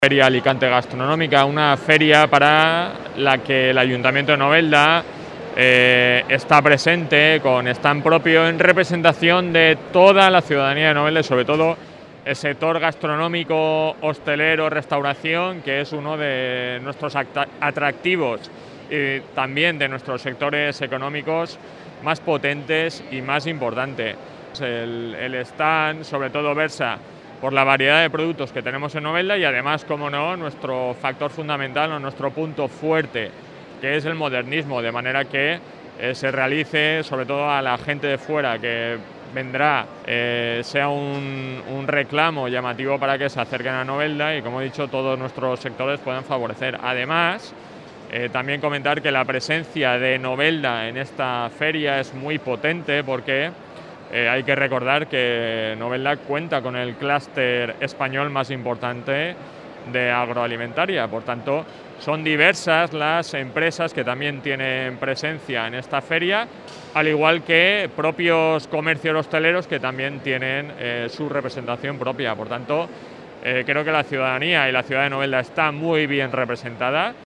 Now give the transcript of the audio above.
Feria Alicante Gastronómica, una feria para la que el Ayuntamiento de Novelda está presente con stand propio en representación de toda la ciudadanía de Novelda y sobre todo el sector gastronómico, hostelero, restauración, que es uno de nuestros atractivos y también de nuestros sectores económicos más potentes y más importantes. El stand sobre todo versa por la variedad de productos que tenemos en Novelda y además, como no, nuestro factor fundamental o nuestro punto fuerte, que es el modernismo, de manera que se realice, sobre todo a la gente de fuera que vendrá, sea un reclamo llamativo para que se acerquen a Novelda y, como he dicho, todos nuestros sectores puedan favorecer. Además, también comentar que la presencia de Novelda en esta feria es muy potente porque hay que recordar que Novelda cuenta con el clúster español más importante de agroalimentaria. Por tanto, son diversas las empresas que también tienen presencia en esta feria, al igual que propios comercios hosteleros que también tienen su representación propia. Por tanto, creo que la ciudadanía y la ciudad de Novelda está muy bien representada.